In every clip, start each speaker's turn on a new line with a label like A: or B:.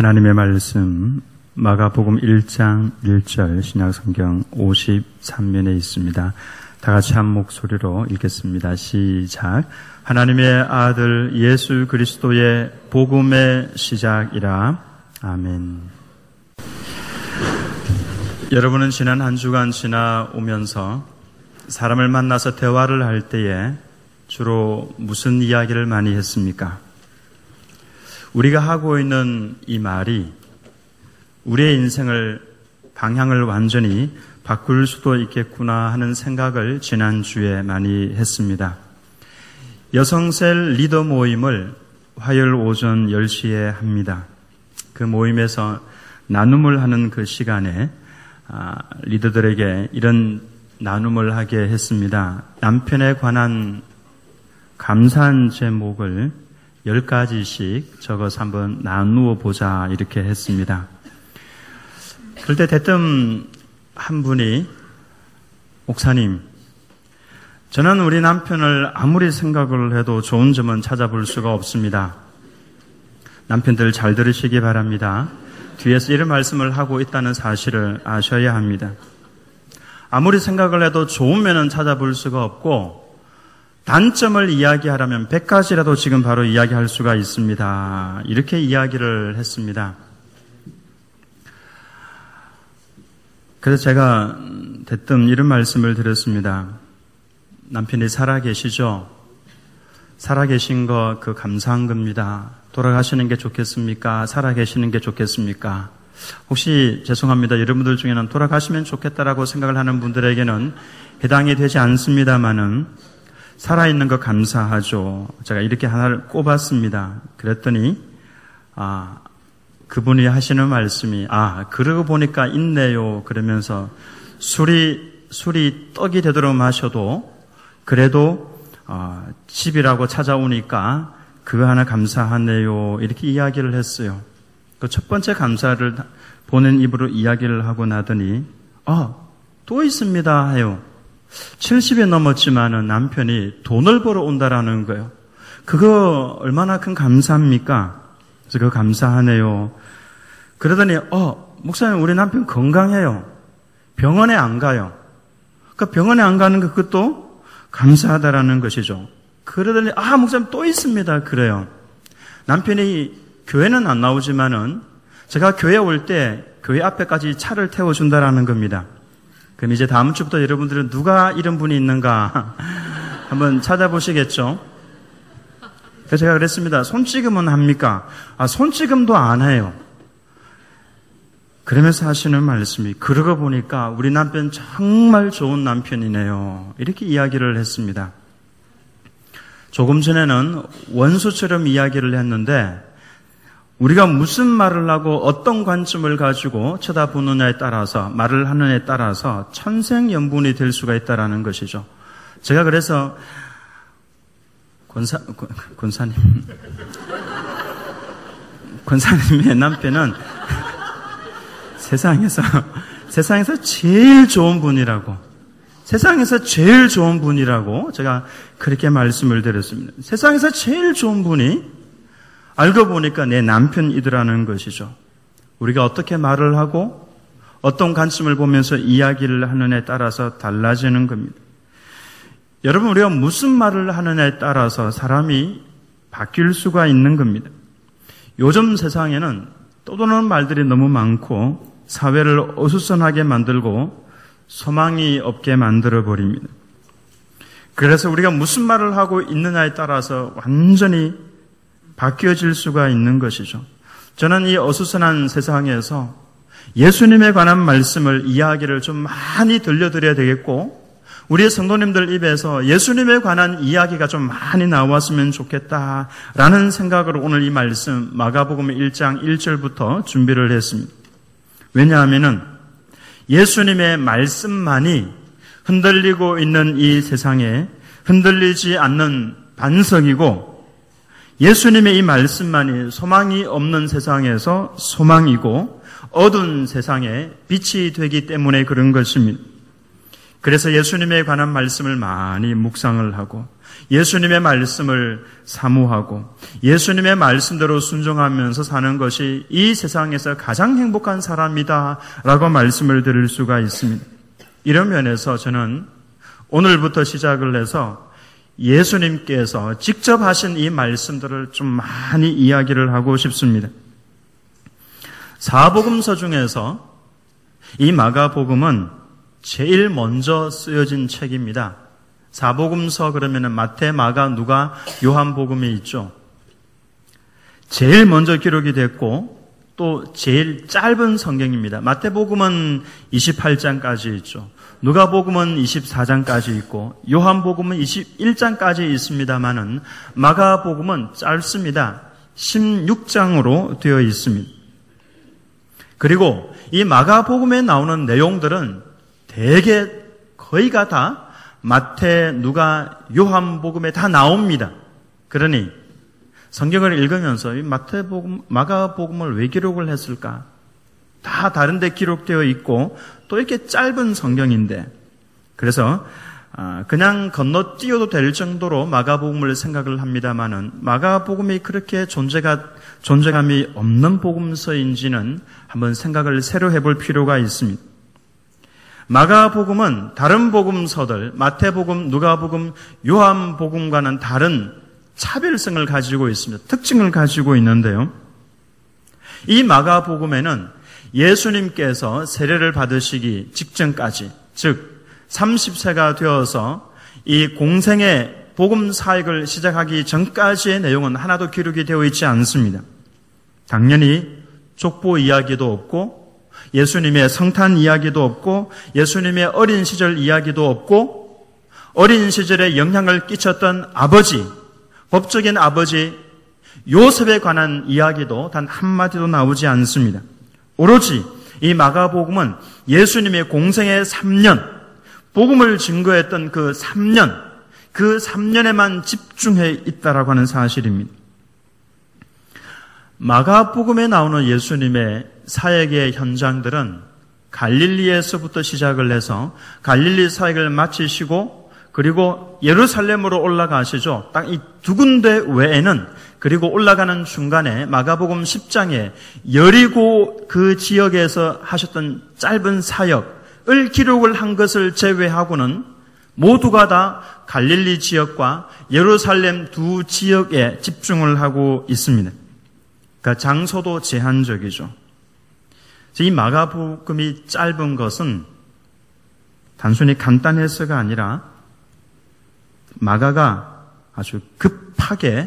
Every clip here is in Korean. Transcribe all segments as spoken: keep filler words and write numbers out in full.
A: 하나님의 말씀 마가복음 일 장 일 절 신약성경 오십삼 면에 있습니다. 다 같이 한 목소리로 읽겠습니다. 시작. 하나님의 아들 예수 그리스도의 복음의 시작이라. 아멘. 여러분은 지난 한 주간 지나오면서 사람을 만나서 대화를 할 때에 주로 무슨 이야기를 많이 했습니까? 우리가 하고 있는 이 말이 우리의 인생을 방향을 완전히 바꿀 수도 있겠구나 하는 생각을 지난주에 많이 했습니다. 여성셀 리더 모임을 화요일 오전 열 시에 합니다. 그 모임에서 나눔을 하는 그 시간에 리더들에게 이런 나눔을 하게 했습니다. 남편에 관한 감사한 제목을 열 가지씩 적어서 한번 나누어 보자 이렇게 했습니다. 그럴 때 대뜸 한 분이 목사님, 저는 우리 남편을 아무리 생각을 해도 좋은 점은 찾아볼 수가 없습니다. 남편들 잘 들으시기 바랍니다. 뒤에서 이런 말씀을 하고 있다는 사실을 아셔야 합니다. 아무리 생각을 해도 좋은 면은 찾아볼 수가 없고 단점을 이야기하려면 백 가지라도 지금 바로 이야기할 수가 있습니다. 이렇게 이야기를 했습니다. 그래서 제가 대뜸 이런 말씀을 드렸습니다. 남편이 살아계시죠? 살아계신 거 그 감사한 겁니다. 돌아가시는 게 좋겠습니까? 살아계시는 게 좋겠습니까? 혹시 죄송합니다. 여러분들 중에는 돌아가시면 좋겠다라고 생각을 하는 분들에게는 해당이 되지 않습니다만은 살아있는 거 감사하죠. 제가 이렇게 하나를 꼽았습니다. 그랬더니 아 그분이 하시는 말씀이 아 그러고 보니까 있네요. 그러면서 술이 술이 떡이 되도록 마셔도 그래도 어, 집이라고 찾아오니까 그거 하나 감사하네요. 이렇게 이야기를 했어요. 그 첫 번째 감사를 보낸 입으로 이야기를 하고 나더니 아 또 있습니다 해요. 칠십이 넘었지만은 남편이 돈을 벌어 온다라는 거예요. 그거 얼마나 큰 감사합니까? 그래서 그거 감사하네요. 그러더니 어 목사님 우리 남편 건강해요. 병원에 안 가요. 그러니까 병원에 안 가는 그것도 감사하다라는 것이죠. 그러더니 아 목사님 또 있습니다. 그래요. 남편이 교회는 안 나오지만은 제가 교회 올 때 교회 앞에까지 차를 태워준다라는 겁니다. 그럼 이제 다음 주부터 여러분들은 누가 이런 분이 있는가 한번 찾아보시겠죠? 그래서 제가 그랬습니다. 손찌검은 합니까? 아, 손찌검도 안 해요. 그러면서 하시는 말씀이 그러고 보니까 우리 남편 정말 좋은 남편이네요. 이렇게 이야기를 했습니다. 조금 전에는 원수처럼 이야기를 했는데 우리가 무슨 말을 하고 어떤 관점을 가지고 쳐다보느냐에 따라서 말을 하느냐에 따라서 천생연분이 될 수가 있다는 것이죠. 제가 그래서 권사, 권사님 권사님의 남편은 세상에서 세상에서 제일 좋은 분이라고 세상에서 제일 좋은 분이라고 제가 그렇게 말씀을 드렸습니다. 세상에서 제일 좋은 분이 알고 보니까 내 남편이더라는 것이죠. 우리가 어떻게 말을 하고 어떤 관점을 보면서 이야기를 하느냐에 따라서 달라지는 겁니다. 여러분 우리가 무슨 말을 하느냐에 따라서 사람이 바뀔 수가 있는 겁니다. 요즘 세상에는 떠도는 말들이 너무 많고 사회를 어수선하게 만들고 소망이 없게 만들어버립니다. 그래서 우리가 무슨 말을 하고 있느냐에 따라서 완전히 바뀌어질 수가 있는 것이죠. 저는 이 어수선한 세상에서 예수님에 관한 말씀을 이야기를 좀 많이 들려드려야 되겠고 우리의 성도님들 입에서 예수님에 관한 이야기가 좀 많이 나왔으면 좋겠다라는 생각으로 오늘 이 말씀 마가복음 일 장 일 절부터 준비를 했습니다. 왜냐하면은 예수님의 말씀만이 흔들리고 있는 이 세상에 흔들리지 않는 반석이고 예수님의 이 말씀만이 소망이 없는 세상에서 소망이고 어두운 세상에 빛이 되기 때문에 그런 것입니다. 그래서 예수님에 관한 말씀을 많이 묵상을 하고 예수님의 말씀을 사모하고 예수님의 말씀대로 순종하면서 사는 것이 이 세상에서 가장 행복한 사람이다 라고 말씀을 드릴 수가 있습니다. 이런 면에서 저는 오늘부터 시작을 해서 예수님께서 직접 하신 이 말씀들을 좀 많이 이야기를 하고 싶습니다. 사복음서 중에서 이 마가복음은 제일 먼저 쓰여진 책입니다. 사복음서 그러면은 마태, 마가, 누가, 요한복음이 있죠. 제일 먼저 기록이 됐고 또 제일 짧은 성경입니다. 마태복음은 이십팔 장까지 있죠. 누가복음은 이십사 장까지 있고 요한복음은 이십일 장까지 있습니다만은 마가복음은 짧습니다. 십육 장으로 되어 있습니다. 그리고 이 마가복음에 나오는 내용들은 대개 거의가 다 마태, 누가, 요한복음에 다 나옵니다. 그러니 성경을 읽으면서 이 마태복음, 마가복음을 왜 기록을 했을까? 다 다른 데 기록되어 있고 또 이렇게 짧은 성경인데 그래서 그냥 건너뛰어도 될 정도로 마가복음을 생각을 합니다마는 마가복음이 그렇게 존재가, 존재감이 없는 복음서인지는 한번 생각을 새로 해볼 필요가 있습니다. 마가복음은 다른 복음서들, 마태복음, 누가복음, 요한복음과는 다른 차별성을 가지고 있습니다. 특징을 가지고 있는데요. 이 마가복음에는 예수님께서 세례를 받으시기 직전까지, 즉 삼십 세가 되어서 이 공생의 복음 사역을 시작하기 전까지의 내용은 하나도 기록이 되어 있지 않습니다. 당연히 족보 이야기도 없고 예수님의 성탄 이야기도 없고 예수님의 어린 시절 이야기도 없고 어린 시절에 영향을 끼쳤던 아버지, 법적인 아버지 요셉에 관한 이야기도 단 한마디도 나오지 않습니다. 오로지 이 마가복음은 예수님의 공생의 삼 년, 복음을 증거했던 그 삼 년, 그 삼 년에만 집중해 있다라고 하는 사실입니다. 마가복음에 나오는 예수님의 사역의 현장들은 갈릴리에서부터 시작을 해서 갈릴리 사역을 마치시고 그리고 예루살렘으로 올라가시죠. 딱 이 두 군데 외에는 그리고 올라가는 중간에 마가복음 십 장에 여리고 그 지역에서 하셨던 짧은 사역을 기록을 한 것을 제외하고는 모두가 다 갈릴리 지역과 예루살렘 두 지역에 집중을 하고 있습니다. 그러니까 장소도 제한적이죠. 이 마가복음이 짧은 것은 단순히 간단해서가 아니라 마가가 아주 급하게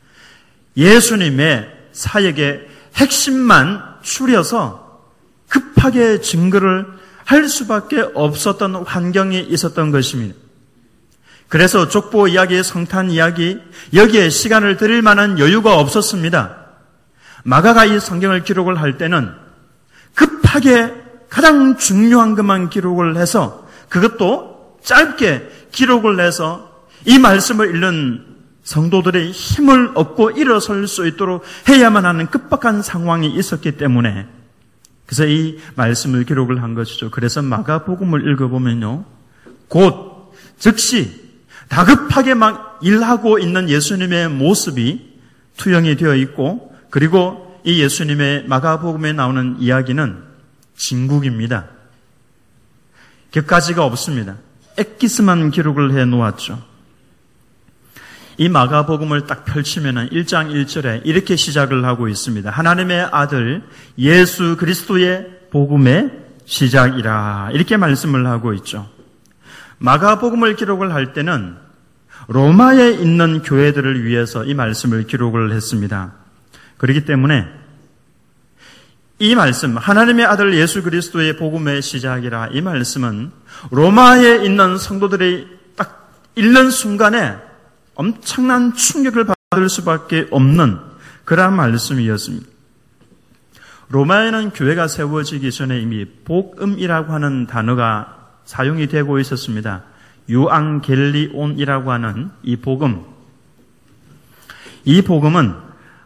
A: 예수님의 사역의 핵심만 추려서 급하게 증거를 할 수밖에 없었던 환경이 있었던 것입니다. 그래서 족보 이야기, 성탄 이야기, 여기에 시간을 들일 만한 여유가 없었습니다. 마가가 이 성경을 기록을 할 때는 급하게 가장 중요한 것만 기록을 해서 그것도 짧게 기록을 해서 이 말씀을 읽는 성도들의 힘을 얻고 일어설 수 있도록 해야만 하는 급박한 상황이 있었기 때문에 그래서 이 말씀을 기록을 한 것이죠. 그래서 마가복음을 읽어보면요, 곧 즉시 다급하게 막 일하고 있는 예수님의 모습이 투영이 되어 있고 그리고 이 예수님의 마가복음에 나오는 이야기는 진국입니다. 격가지가 없습니다. 엑기스만 기록을 해놓았죠. 이 마가복음을 딱 펼치면 일 장 일 절에 이렇게 시작을 하고 있습니다. 하나님의 아들 예수 그리스도의 복음의 시작이라 이렇게 말씀을 하고 있죠. 마가복음을 기록을 할 때는 로마에 있는 교회들을 위해서 이 말씀을 기록을 했습니다. 그렇기 때문에 이 말씀, 하나님의 아들 예수 그리스도의 복음의 시작이라 이 말씀은 로마에 있는 성도들이 딱 읽는 순간에 엄청난 충격을 받을 수밖에 없는 그러한 말씀이었습니다. 로마에는 교회가 세워지기 전에 이미 복음이라고 하는 단어가 사용이 되고 있었습니다. 유앙겔리온이라고 하는 이 복음. 이 복음은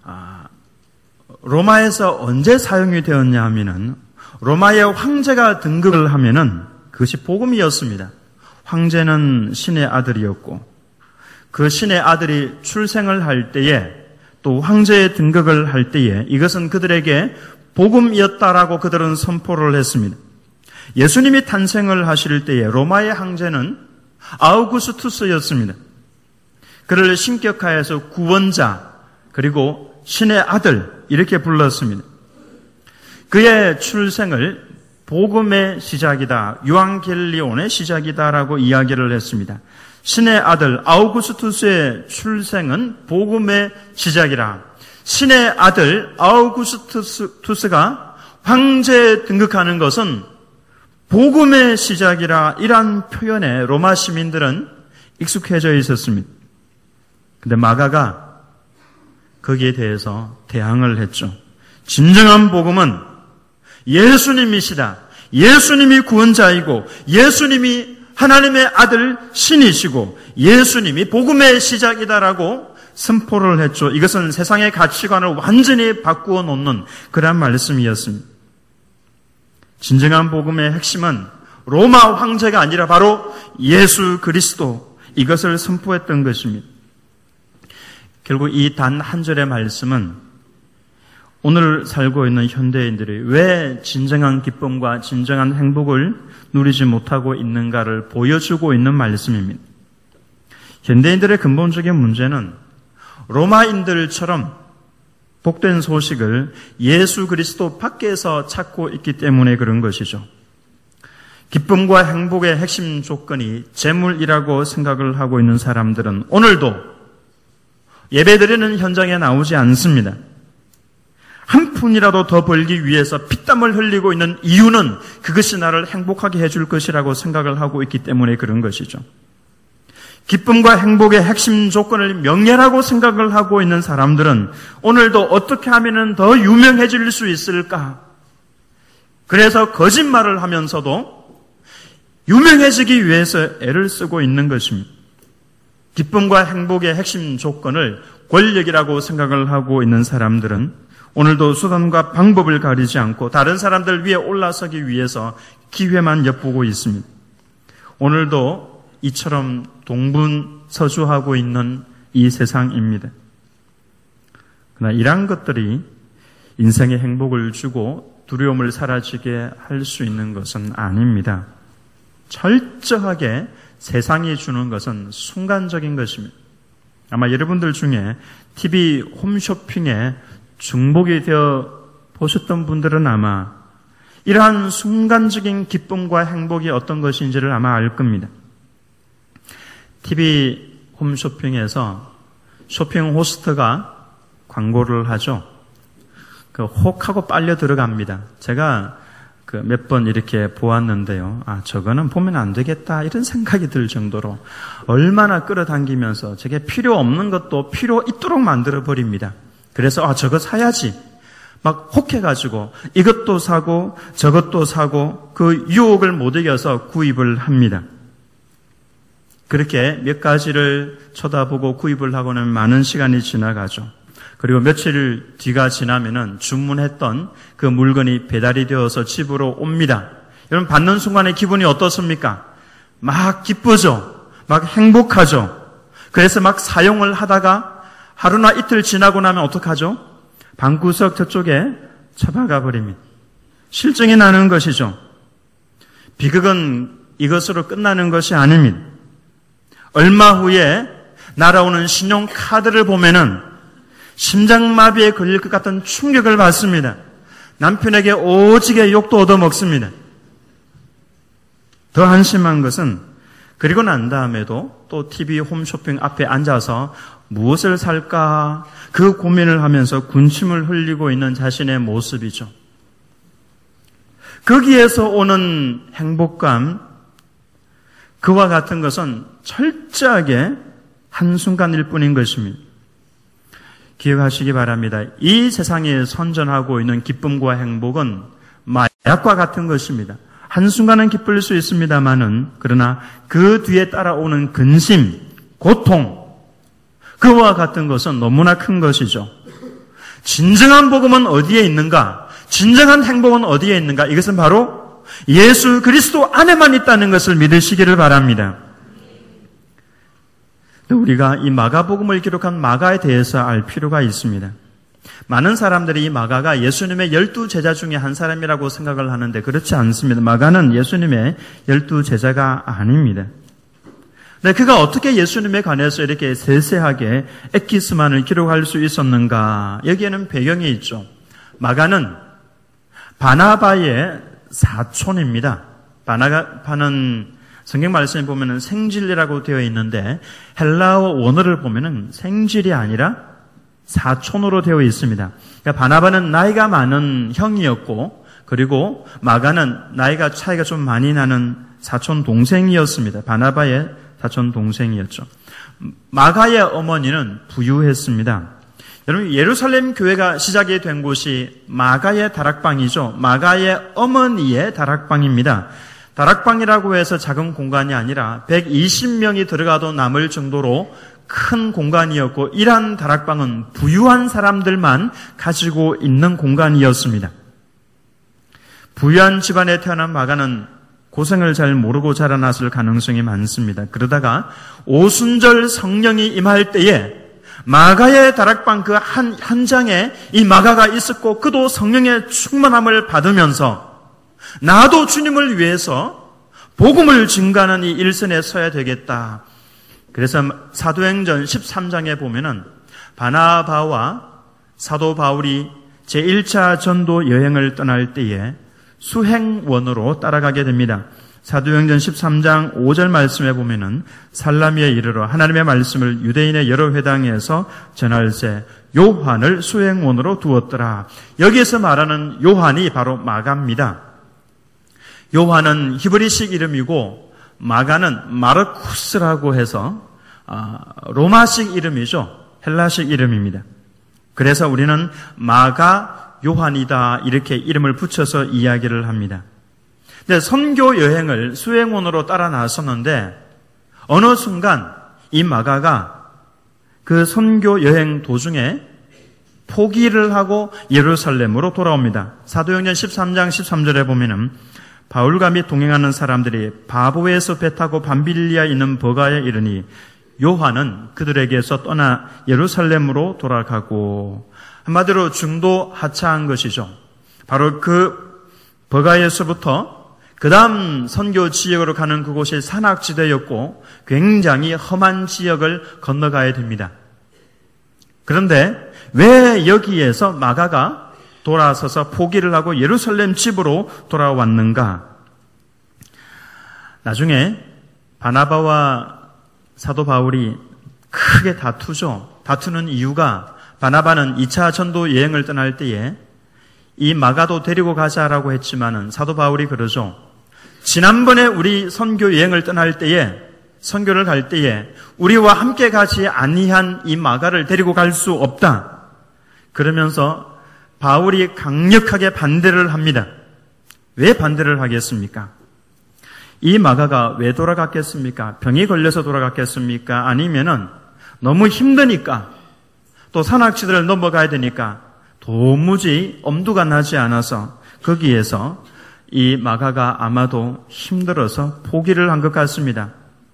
A: 로마에서 언제 사용이 되었냐 하면은 로마의 황제가 등극을 하면은 그것이 복음이었습니다. 황제는 신의 아들이었고 그 신의 아들이 출생을 할 때에 또 황제의 등극을 할 때에 이것은 그들에게 복음이었다라고 그들은 선포를 했습니다. 예수님이 탄생을 하실 때에 로마의 황제는 아우구스투스였습니다. 그를 신격하여서 구원자 그리고 신의 아들 이렇게 불렀습니다. 그의 출생을 복음의 시작이다, 유앙겔리온의 시작이다라고 이야기를 했습니다. 신의 아들 아우구스투스의 출생은 복음의 시작이라. 신의 아들 아우구스투스가 황제에 등극하는 것은 복음의 시작이라. 이러한 표현에 로마 시민들은 익숙해져 있었습니다. 근데 마가가 거기에 대해서 대항을 했죠. 진정한 복음은 예수님이시다. 예수님이 구원자이고 예수님이 하나님의 아들 신이시고 예수님이 복음의 시작이다라고 선포를 했죠. 이것은 세상의 가치관을 완전히 바꾸어 놓는 그런 말씀이었습니다. 진정한 복음의 핵심은 로마 황제가 아니라 바로 예수 그리스도, 이것을 선포했던 것입니다. 결국 이 단 한 절의 말씀은 오늘 살고 있는 현대인들이 왜 진정한 기쁨과 진정한 행복을 누리지 못하고 있는가를 보여주고 있는 말씀입니다. 현대인들의 근본적인 문제는 로마인들처럼 복된 소식을 예수 그리스도 밖에서 찾고 있기 때문에 그런 것이죠. 기쁨과 행복의 핵심 조건이 재물이라고 생각을 하고 있는 사람들은 오늘도 예배드리는 현장에 나오지 않습니다. 한 푼이라도 더 벌기 위해서 피땀을 흘리고 있는 이유는 그것이 나를 행복하게 해줄 것이라고 생각을 하고 있기 때문에 그런 것이죠. 기쁨과 행복의 핵심 조건을 명예라고 생각을 하고 있는 사람들은 오늘도 어떻게 하면 더 유명해질 수 있을까? 그래서 거짓말을 하면서도 유명해지기 위해서 애를 쓰고 있는 것입니다. 기쁨과 행복의 핵심 조건을 권력이라고 생각을 하고 있는 사람들은 오늘도 수단과 방법을 가리지 않고 다른 사람들 위에 올라서기 위해서 기회만 엿보고 있습니다. 오늘도 이처럼 동분서주하고 있는 이 세상입니다. 그러나 이러한 것들이 인생의 행복을 주고 두려움을 사라지게 할 수 있는 것은 아닙니다. 철저하게 세상이 주는 것은 순간적인 것입니다. 아마 여러분들 중에 티비 홈쇼핑에 중복이 되어 보셨던 분들은 아마 이러한 순간적인 기쁨과 행복이 어떤 것인지를 아마 알 겁니다. 티비 홈쇼핑에서 쇼핑 호스트가 광고를 하죠. 그 혹하고 빨려 들어갑니다. 제가 그 몇 번 이렇게 보았는데요. 아, 저거는 보면 안 되겠다 이런 생각이 들 정도로 얼마나 끌어당기면서 저게 필요 없는 것도 필요 있도록 만들어 버립니다. 그래서 아, 저거 사야지. 막 혹해가지고 이것도 사고 저것도 사고 그 유혹을 못 이겨서 구입을 합니다. 그렇게 몇 가지를 쳐다보고 구입을 하고는 많은 시간이 지나가죠. 그리고 며칠 뒤가 지나면은 주문했던 그 물건이 배달이 되어서 집으로 옵니다. 여러분 받는 순간에 기분이 어떻습니까? 막 기쁘죠. 막 행복하죠. 그래서 막 사용을 하다가 하루나 이틀 지나고 나면 어떡하죠? 방구석 저쪽에 처박아 버립니다. 실증이 나는 것이죠. 비극은 이것으로 끝나는 것이 아닙니다. 얼마 후에 날아오는 신용카드를 보면은 심장마비에 걸릴 것 같은 충격을 받습니다. 남편에게 오지게 욕도 얻어먹습니다. 더 한심한 것은 그리고 난 다음에도 또 티비 홈쇼핑 앞에 앉아서 무엇을 살까 그 고민을 하면서 군침을 흘리고 있는 자신의 모습이죠. 거기에서 오는 행복감, 그와 같은 것은 철저하게 한순간일 뿐인 것입니다. 기억하시기 바랍니다. 이 세상에 선전하고 있는 기쁨과 행복은 마약과 같은 것입니다. 한순간은 기쁠 수 있습니다만은 그러나 그 뒤에 따라오는 근심, 고통, 그와 같은 것은 너무나 큰 것이죠. 진정한 복음은 어디에 있는가? 진정한 행복은 어디에 있는가? 이것은 바로 예수 그리스도 안에만 있다는 것을 믿으시기를 바랍니다. 우리가 이 마가복음을 기록한 마가에 대해서 알 필요가 있습니다. 많은 사람들이 이 마가가 예수님의 열두 제자 중에 한 사람이라고 생각을 하는데 그렇지 않습니다. 마가는 예수님의 열두 제자가 아닙니다. 네, 그가 어떻게 예수님에 관해서 이렇게 세세하게 엑기스만을 기록할 수 있었는가? 여기에는 배경이 있죠. 마가는 바나바의 사촌입니다. 바나바는 성경 말씀에 보면은 생질이라고 되어 있는데 헬라어 원어를 보면은 생질이 아니라 사촌으로 되어 있습니다. 그러니까 바나바는 나이가 많은 형이었고 그리고 마가는 나이가 차이가 좀 많이 나는 사촌 동생이었습니다. 바나바의 사촌 동생이었죠. 마가의 어머니는 부유했습니다. 여러분, 예루살렘 교회가 시작이 된 곳이 마가의 다락방이죠. 마가의 어머니의 다락방입니다. 다락방이라고 해서 작은 공간이 아니라 백이십 명이 들어가도 남을 정도로 큰 공간이었고, 이러한 다락방은 부유한 사람들만 가지고 있는 공간이었습니다. 부유한 집안에 태어난 마가는 고생을 잘 모르고 자라났을 가능성이 많습니다. 그러다가 오순절 성령이 임할 때에 마가의 다락방 그 한 현장에 이 마가가 있었고 그도 성령의 충만함을 받으면서 나도 주님을 위해서 복음을 증거하는 이 일선에 서야 되겠다. 그래서 사도행전 십삼 장에 보면은 바나바와 사도 바울이 제일 차 전도 여행을 떠날 때에 수행원으로 따라가게 됩니다. 사도행전 십삼 장 오 절 말씀에 보면은 살라미에 이르러 하나님의 말씀을 유대인의 여러 회당에서 전할세 요한을 수행원으로 두었더라. 여기에서 말하는 요한이 바로 마가입니다. 요한은 히브리식 이름이고 마가는 마르쿠스라고 해서 로마식 이름이죠. 헬라식 이름입니다. 그래서 우리는 마가 요한이다 이렇게 이름을 붙여서 이야기를 합니다. 근데 선교 여행을 수행원으로 따라 나섰는데 어느 순간 이 마가가 그 선교 여행 도중에 포기를 하고 예루살렘으로 돌아옵니다. 사도행전 십삼 장 십삼 절에 보면은 바울과 및 동행하는 사람들이 바보에서 배 타고 밤빌리아에 있는 버가에 이르니 요한은 그들에게서 떠나 예루살렘으로 돌아가고, 한마디로 중도 하차한 것이죠. 바로 그 버가에서부터 그 다음 선교 지역으로 가는 그곳이 산악지대였고 굉장히 험한 지역을 건너가야 됩니다. 그런데 왜 여기에서 마가가 돌아서서 포기를 하고 예루살렘 집으로 돌아왔는가? 나중에 바나바와 사도 바울이 크게 다투죠. 다투는 이유가 바나바는 이 차 전도 여행을 떠날 때에 이 마가도 데리고 가자라고 했지만은 사도 바울이 그러죠. 지난번에 우리 선교 여행을 떠날 때에 선교를 갈 때에 우리와 함께 가지 아니한 이 마가를 데리고 갈 수 없다. 그러면서 바울이 강력하게 반대를 합니다. 왜 반대를 하겠습니까? 이 마가가 왜 돌아갔겠습니까? 병이 걸려서 돌아갔겠습니까? 아니면은 너무 힘드니까 또 산악지대를 넘어가야 되니까 도무지 엄두가 나지 않아서 거기에서 이 마가가 아마도 힘들어서 포기를 한 것 같습니다.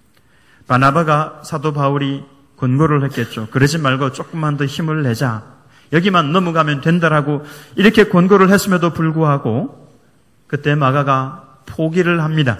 A: 바나바가 사도 바울이 권고를 했겠죠. 그러지 말고 조금만 더 힘을 내자. 여기만 넘어가면 된다라고 이렇게 권고를 했음에도 불구하고 그때 마가가 포기를 합니다.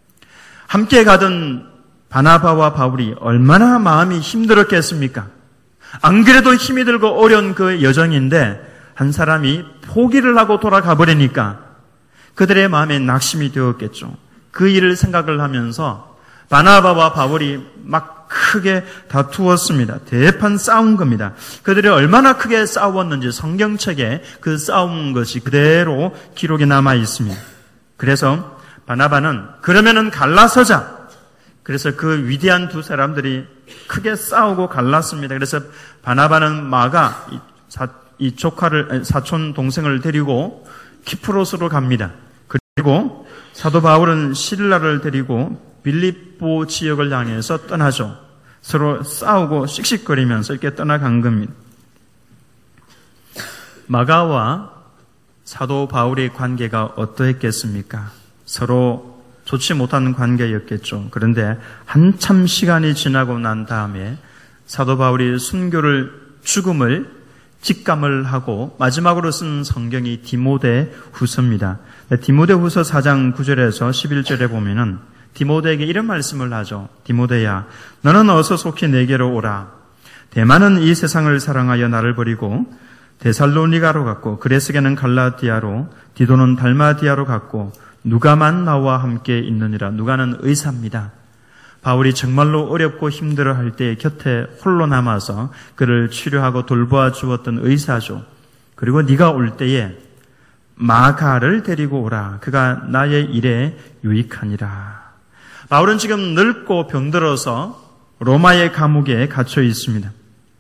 A: 함께 가던 바나바와 바울이 얼마나 마음이 힘들었겠습니까? 안 그래도 힘이 들고 어려운 그 여정인데 한 사람이 포기를 하고 돌아가 버리니까 그들의 마음에 낙심이 되었겠죠. 그 일을 생각을 하면서 바나바와 바울이 막 크게 다투었습니다. 대판 싸운 겁니다. 그들이 얼마나 크게 싸웠는지 성경책에 그 싸운 것이 그대로 기록에 남아 있습니다. 그래서 바나바는 그러면은 갈라서자. 그래서 그 위대한 두 사람들이 크게 싸우고 갈랐습니다. 그래서 바나바는 마가 이, 사, 이 조카를 사촌 동생을 데리고 키프로스로 갑니다. 그리고 사도 바울은 실라를 데리고 빌립보 지역을 향해서 떠나죠. 서로 싸우고 씩씩거리면서 이렇게 떠나간 겁니다. 마가와 사도 바울의 관계가 어떠했겠습니까? 서로 좋지 못한 관계였겠죠. 그런데 한참 시간이 지나고 난 다음에 사도 바울이 순교를, 죽음을 직감을 하고 마지막으로 쓴 성경이 디모데후서입니다. 디모데후서 사 장 구 절에서 십일 절에 보면은 디모데에게 이런 말씀을 하죠. 디모데야, 너는 어서 속히 내게로 오라. 대만은 이 세상을 사랑하여 나를 버리고 데살로니가로 갔고 그레스게는 갈라디아로, 디도는 달마디아로 갔고 누가만 나와 함께 있느니라. 누가는 의사입니다. 바울이 정말로 어렵고 힘들어할 때 곁에 홀로 남아서 그를 치료하고 돌보아 주었던 의사죠. 그리고 네가 올 때에 마가를 데리고 오라. 그가 나의 일에 유익하니라. 바울은 지금 늙고 병들어서 로마의 감옥에 갇혀 있습니다.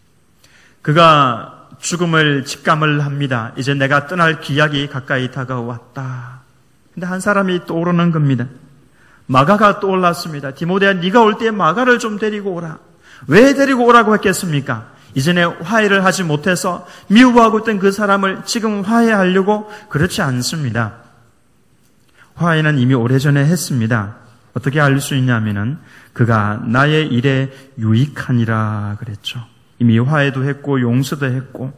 A: 그가 죽음을 직감을 합니다. 이제 내가 떠날 기약이 가까이 다가왔다. 근데 한 사람이 떠오르는 겁니다. 마가가 떠올랐습니다. 디모데야, 네가 올 때 마가를 좀 데리고 오라. 왜 데리고 오라고 했겠습니까? 이전에 화해를 하지 못해서 미워하고 있던 그 사람을 지금 화해하려고? 그렇지 않습니다. 화해는 이미 오래전에 했습니다. 어떻게 알 수 있냐면은 그가 나의 일에 유익하니라 그랬죠. 이미 화해도 했고 용서도 했고.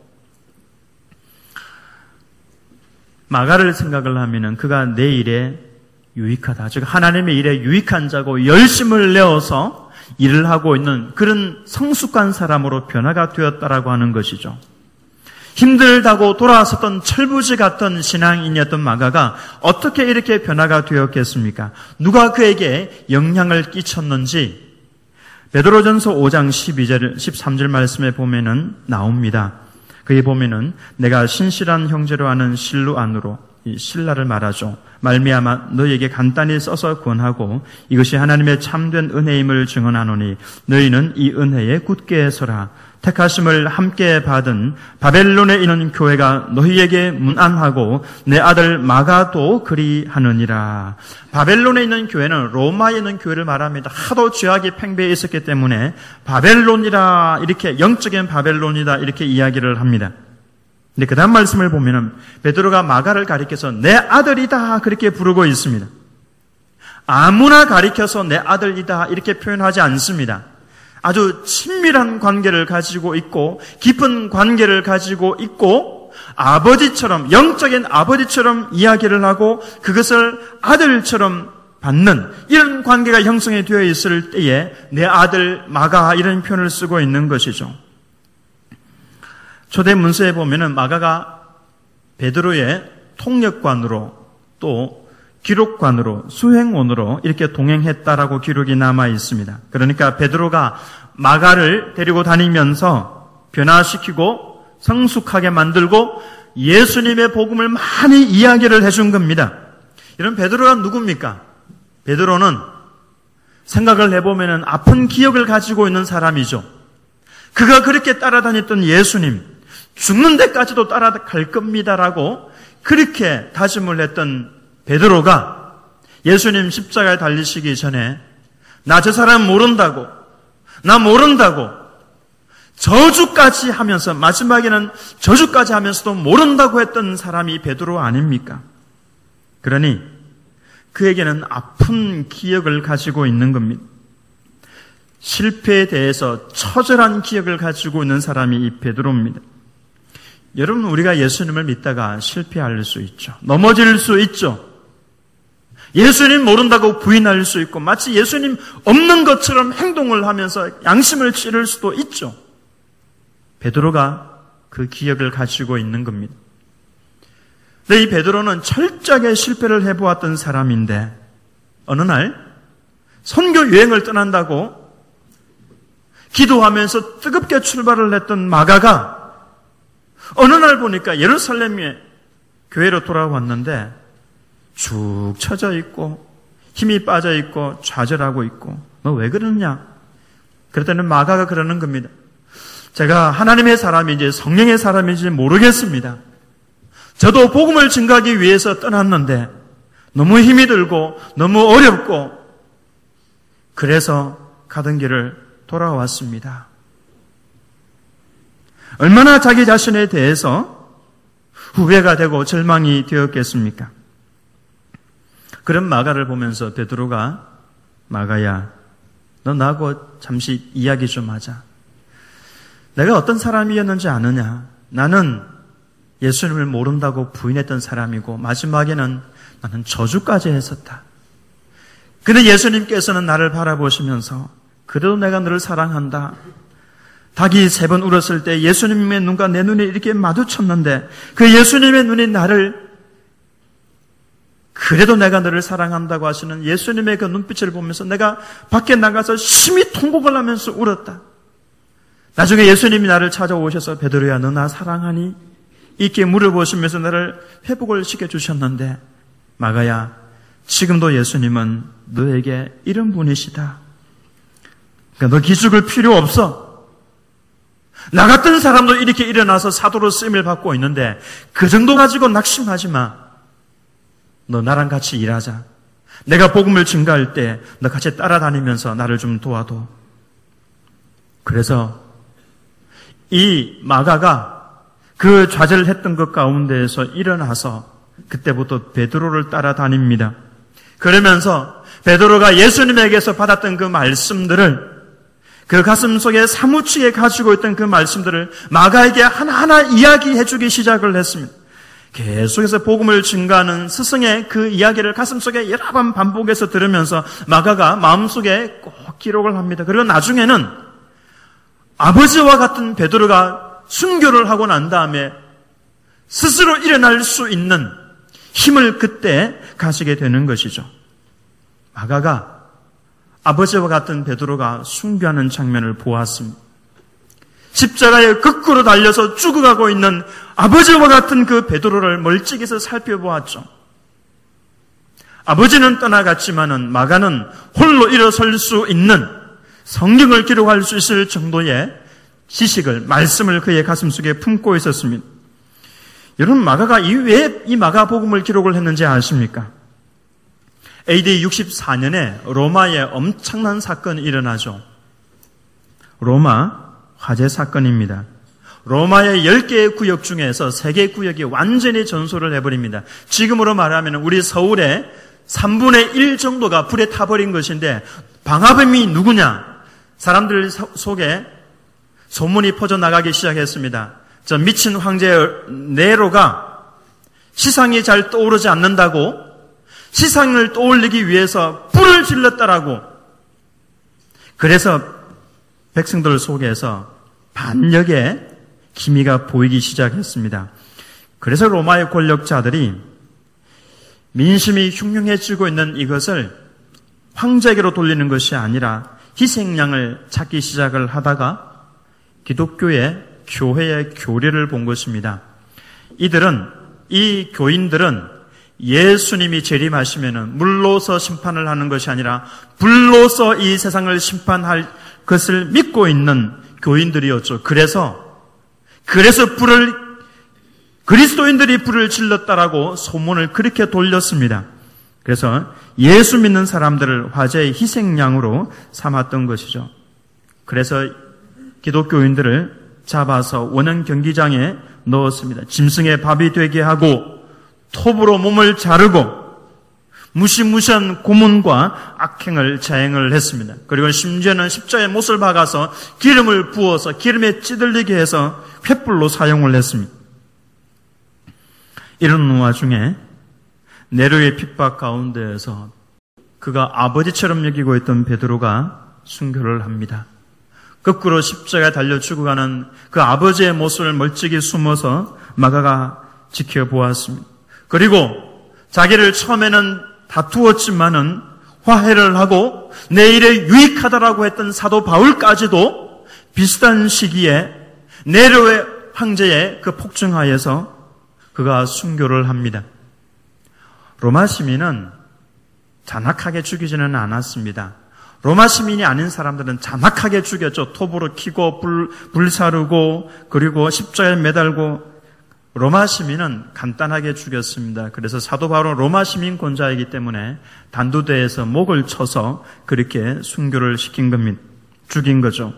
A: 마가를 생각을 하면은 그가 내 일에 유익하다. 즉 하나님의 일에 유익한 자고 열심을 내어서 일을 하고 있는 그런 성숙한 사람으로 변화가 되었다라고 하는 것이죠. 힘들다고 돌아섰던 철부지 같은 신앙인이었던 마가가 어떻게 이렇게 변화가 되었겠습니까? 누가 그에게 영향을 끼쳤는지 베드로전서 오 장 십이 절, 십삼 절 말씀에 보면은 나옵니다. 거기 보면은 내가 신실한 형제로 아는 실루 안으로, 이 실라를 말하죠. 말미암아 너희에게 간단히 써서 권하고 이것이 하나님의 참된 은혜임을 증언하노니 너희는 이 은혜에 굳게 서라. 택하심을 함께 받은 바벨론에 있는 교회가 너희에게 문안하고 내 아들 마가도 그리하느니라. 바벨론에 있는 교회는 로마에 있는 교회를 말합니다. 하도 죄악이 팽배해 있었기 때문에 바벨론이라, 이렇게 영적인 바벨론이다 이렇게 이야기를 합니다. 근데 그 다음 말씀을 보면은 베드로가 마가를 가리켜서 내 아들이다 그렇게 부르고 있습니다. 아무나 가리켜서 내 아들이다 이렇게 표현하지 않습니다. 아주 친밀한 관계를 가지고 있고 깊은 관계를 가지고 있고 아버지처럼, 영적인 아버지처럼 이야기를 하고 그것을 아들처럼 받는 이런 관계가 형성이 되어 있을 때에 내 아들 마가 이런 표현을 쓰고 있는 것이죠. 초대 문서에 보면은 마가가 베드로의 통역관으로 또 기록관으로 수행원으로 이렇게 동행했다라고 기록이 남아 있습니다. 그러니까 베드로가 마가를 데리고 다니면서 변화시키고 성숙하게 만들고 예수님의 복음을 많이 이야기를 해준 겁니다. 이런 베드로가 누굽니까? 베드로는 생각을 해보면 아픈 기억을 가지고 있는 사람이죠. 그가 그렇게 따라다녔던 예수님, 죽는 데까지도 따라갈 겁니다라고 그렇게 다짐을 했던 베드로가 예수님 십자가에 달리시기 전에 나 저 사람 모른다고, 나 모른다고 저주까지 하면서, 마지막에는 저주까지 하면서도 모른다고 했던 사람이 베드로 아닙니까? 그러니 그에게는 아픈 기억을 가지고 있는 겁니다. 실패에 대해서 처절한 기억을 가지고 있는 사람이 이 베드로입니다. 여러분, 우리가 예수님을 믿다가 실패할 수 있죠. 넘어질 수 있죠. 예수님 모른다고 부인할 수 있고 마치 예수님 없는 것처럼 행동을 하면서 양심을 찌를 수도 있죠. 베드로가 그 기억을 가지고 있는 겁니다. 근데 이 베드로는 철저하게 실패를 해보았던 사람인데 어느 날 선교 여행을 떠난다고 기도하면서 뜨겁게 출발을 했던 마가가 어느 날 보니까 예루살렘에 교회로 돌아왔는데 축 처져 있고 힘이 빠져 있고 좌절하고 있고 너 왜 그러느냐? 그랬더니 마가가 그러는 겁니다. 제가 하나님의 사람인지 성령의 사람인지 모르겠습니다. 저도 복음을 증거하기 위해서 떠났는데 너무 힘이 들고 너무 어렵고 그래서 가던 길을 돌아왔습니다. 얼마나 자기 자신에 대해서 후회가 되고 절망이 되었겠습니까? 그런 마가를 보면서 베드로가 마가야, 너 나하고 잠시 이야기 좀 하자. 내가 어떤 사람이었는지 아느냐? 나는 예수님을 모른다고 부인했던 사람이고 마지막에는 나는 저주까지 했었다. 근데 예수님께서는 나를 바라보시면서 그래도 내가 너를 사랑한다. 닭이 세 번 울었을 때 예수님의 눈과 내 눈이 이렇게 마주쳤는데 그 예수님의 눈이 나를 그래도 내가 너를 사랑한다고 하시는 예수님의 그 눈빛을 보면서 내가 밖에 나가서 심히 통곡을 하면서 울었다. 나중에 예수님이 나를 찾아오셔서 베드로야, 너 나 사랑하니? 이렇게 물어보시면서 나를 회복을 시켜주셨는데 마가야, 지금도 예수님은 너에게 이런 분이시다. 그러니까 너 기죽을 필요 없어. 나 같은 사람도 이렇게 일어나서 사도로 쓰임을 받고 있는데 그 정도 가지고 낙심하지 마. 너 나랑 같이 일하자. 내가 복음을 증가할 때 너 같이 따라다니면서 나를 좀 도와줘. 그래서 이 마가가 그 좌절했던 것 가운데에서 일어나서 그때부터 베드로를 따라다닙니다. 그러면서 베드로가 예수님에게서 받았던 그 말씀들을 그 가슴 속에 사무치게 가지고 있던 그 말씀들을 마가에게 하나하나 이야기해 주기 시작을 했습니다. 계속해서 복음을 증가하는 스승의 그 이야기를 가슴속에 여러 번 반복해서 들으면서 마가가 마음속에 꼭 기록을 합니다. 그리고 나중에는 아버지와 같은 베드로가 순교를 하고 난 다음에 스스로 일어날 수 있는 힘을 그때 가지게 되는 것이죠. 마가가 아버지와 같은 베드로가 순교하는 장면을 보았습니다. 십자가에 거꾸로 달려서 죽어가고 있는 아버지와 같은 그 베드로를 멀찍이서 살펴보았죠. 아버지는 떠나갔지만은 마가는 홀로 일어설 수 있는 성경을 기록할 수 있을 정도의 지식을, 말씀을 그의 가슴속에 품고 있었습니다. 여러분, 마가가 왜 이 마가복음을 기록을 했는지 아십니까? 에이디 육십사 년에 로마에 엄청난 사건이 일어나죠. 로마 화재 사건입니다. 로마의 열 개의 구역 중에서 세 개의 구역이 완전히 전소를 해버립니다. 지금으로 말하면 우리 서울의 삼분의 일 정도가 불에 타버린 것인데 방화범이 누구냐? 사람들 속에 소문이 퍼져나가기 시작했습니다. 저 미친 황제 네로가 시상이 잘 떠오르지 않는다고 시상을 떠올리기 위해서 불을 질렀다라고. 그래서 백성들 속에서 반역의 기미가 보이기 시작했습니다. 그래서 로마의 권력자들이 민심이 흉흉해지고 있는 이것을 황제에게로 돌리는 것이 아니라 희생양을 찾기 시작을 하다가 기독교의 교회의 교리를 본 것입니다. 이들은, 이 교인들은 예수님이 재림하시면은 물로서 심판을 하는 것이 아니라 불로서 이 세상을 심판할 것을 믿고 있는 교인들이었죠. 그래서, 그래서 불을, 그리스도인들이 불을 질렀다라고 소문을 그렇게 돌렸습니다. 그래서 예수 믿는 사람들을 화제의 희생양으로 삼았던 것이죠. 그래서 기독교인들을 잡아서 원형 경기장에 넣었습니다. 짐승의 밥이 되게 하고 톱으로 몸을 자르고 무시무시한 고문과 악행을 자행을 했습니다. 그리고 심지어는 십자가에 못을 박아서 기름을 부어서 기름에 찌들리게 해서 횃불로 사용을 했습니다. 이런 와중에 네로의 핍박 가운데에서 그가 아버지처럼 여기고 있던 베드로가 순교를 합니다. 거꾸로 십자가에 달려 죽어가는 그 아버지의 모습을 멀찍이 숨어서 마가가 지켜보았습니다. 그리고 자기를 처음에는 다투었지만은 화해를 하고 내일에 유익하다라고 했던 사도 바울까지도 비슷한 시기에 네로의 황제의 그 폭증하에서 그가 순교를 합니다. 로마 시민은 잔악하게 죽이지는 않았습니다. 로마 시민이 아닌 사람들은 잔악하게 죽였죠. 톱으로 키고 불, 불사르고 그리고 십자가에 매달고. 로마 시민은 간단하게 죽였습니다. 그래서 사도 바울은 로마 시민 권자이기 때문에 단두대에서 목을 쳐서 그렇게 순교를 시킨 겁니다. 죽인 거죠.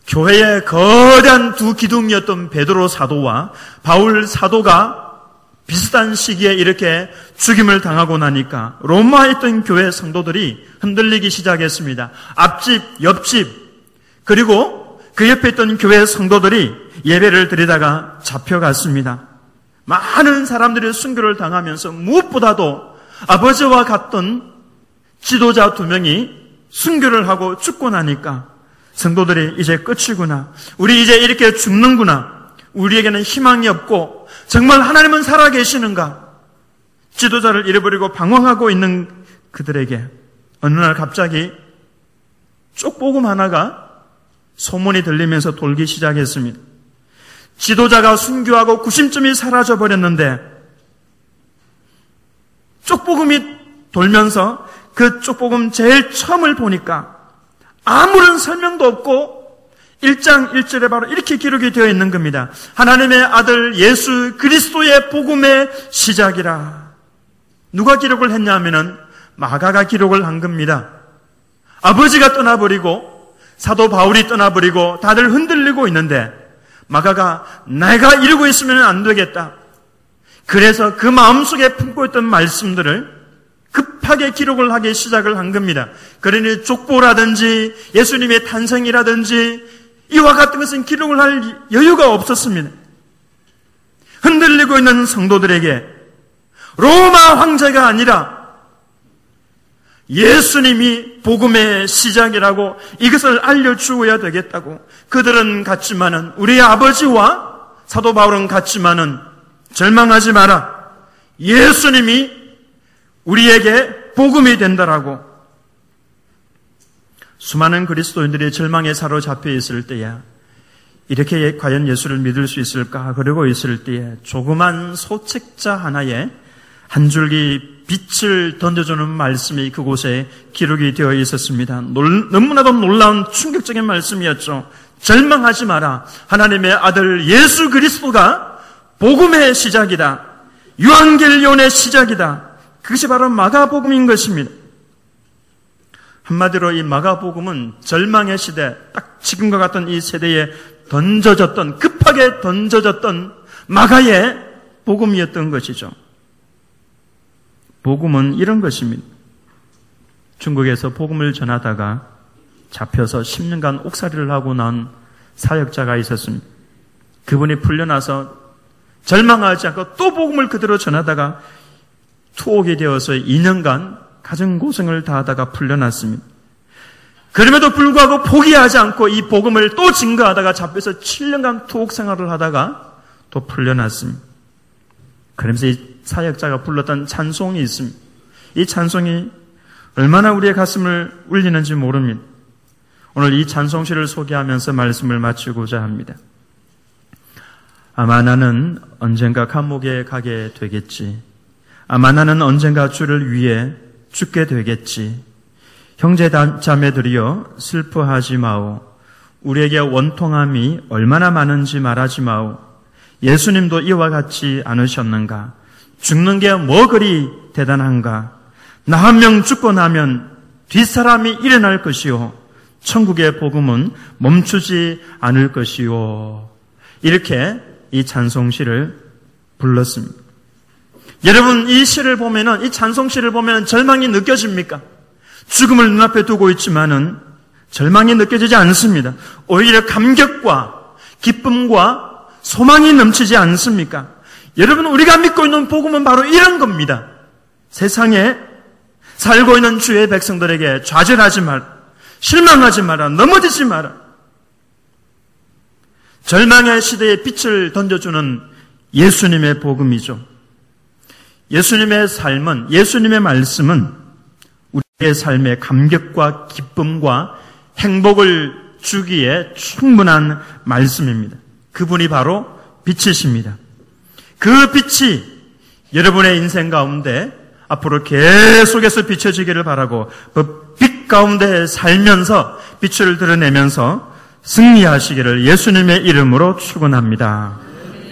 A: 교회의 거대한 두 기둥이었던 베드로 사도와 바울 사도가 비슷한 시기에 이렇게 죽임을 당하고 나니까 로마에 있던 교회 성도들이 흔들리기 시작했습니다. 앞집, 옆집, 그리고 그 옆에 있던 교회 성도들이 예배를 드리다가 잡혀갔습니다. 많은 사람들이 순교를 당하면서 무엇보다도 아버지와 같던 지도자 두 명이 순교를 하고 죽고 나니까 성도들이 이제 끝이구나. 우리 이제 이렇게 죽는구나. 우리에게는 희망이 없고 정말 하나님은 살아계시는가? 지도자를 잃어버리고 방황하고 있는 그들에게 어느 날 갑자기 쪽복음 하나가 소문이 들리면서 돌기 시작했습니다. 지도자가 순교하고 구심점이 사라져버렸는데 쪽복음이 돌면서 그 쪽복음 제일 처음을 보니까 아무런 설명도 없고 일 장 일 절에 바로 이렇게 기록이 되어 있는 겁니다. 하나님의 아들 예수 그리스도의 복음의 시작이라. 누가 기록을 했냐 하면은 마가가 기록을 한 겁니다. 아버지가 떠나버리고 사도 바울이 떠나버리고 다들 흔들리고 있는데 마가가 내가 이러고 있으면 안 되겠다. 그래서 그 마음속에 품고 있던 말씀들을 급하게 기록을 하기 시작을 한 겁니다. 그러니 족보라든지 예수님의 탄생이라든지 이와 같은 것은 기록을 할 여유가 없었습니다. 흔들리고 있는 성도들에게 로마 황제가 아니라 예수님이 복음의 시작이라고 이것을 알려주어야 되겠다고 그들은 같지만은 우리 아버지와 사도 바울은 같지만은 절망하지 마라. 예수님이 우리에게 복음이 된다라고. 수많은 그리스도인들이 절망에 사로잡혀 있을 때에 이렇게 과연 예수를 믿을 수 있을까 그러고 있을 때에 조그만 소책자 하나에 한 줄기 빛을 던져주는 말씀이 그곳에 기록이 되어 있었습니다. 놀, 너무나도 놀라운 충격적인 말씀이었죠. 절망하지 마라. 하나님의 아들 예수 그리스도가 복음의 시작이다. 유한겔리온의 시작이다. 그것이 바로 마가복음인 것입니다. 한마디로 이 마가복음은 절망의 시대, 딱 지금과 같은 이 세대에 던져졌던, 급하게 던져졌던 마가의 복음이었던 것이죠. 복음은 이런 것입니다. 중국에서 복음을 전하다가 잡혀서 십 년간 옥살이를 하고 난 사역자가 있었습니다. 그분이 풀려나서 절망하지 않고 또 복음을 그대로 전하다가 투옥이 되어서 이 년간 가정 고생을 다하다가 풀려났습니다. 그럼에도 불구하고 포기하지 않고 이 복음을 또 증거하다가 잡혀서 칠 년간 투옥 생활을 하다가 또 풀려났습니다. 그러면서 이 사역자가 불렀던 찬송이 있습니다. 이 찬송이 얼마나 우리의 가슴을 울리는지 모릅니다. 오늘 이 찬송시를 소개하면서 말씀을 마치고자 합니다. 아마 나는 언젠가 감옥에 가게 되겠지. 아마 나는 언젠가 주를 위해 죽게 되겠지. 형제 자매들이여 슬퍼하지 마오. 우리에게 원통함이 얼마나 많은지 말하지 마오. 예수님도 이와 같지 않으셨는가? 죽는 게 뭐 그리 대단한가? 나 한 명 죽고 나면 뒷사람이 일어날 것이요. 천국의 복음은 멈추지 않을 것이요. 이렇게 이 찬송시를 불렀습니다. 여러분, 이 시를 보면은, 이 찬송시를 보면 절망이 느껴집니까? 죽음을 눈앞에 두고 있지만은 절망이 느껴지지 않습니다. 오히려 감격과 기쁨과 소망이 넘치지 않습니까? 여러분, 우리가 믿고 있는 복음은 바로 이런 겁니다. 세상에 살고 있는 주의 백성들에게 좌절하지 마라. 실망하지 마라. 넘어지지 마라. 절망의 시대에 빛을 던져주는 예수님의 복음이죠. 예수님의 삶은, 예수님의 말씀은 우리의 삶에 감격과 기쁨과 행복을 주기에 충분한 말씀입니다. 그분이 바로 빛이십니다. 그 빛이 여러분의 인생 가운데 앞으로 계속해서 비춰지기를 바라고 그 빛 가운데 살면서 빛을 드러내면서 승리하시기를 예수님의 이름으로 축원합니다.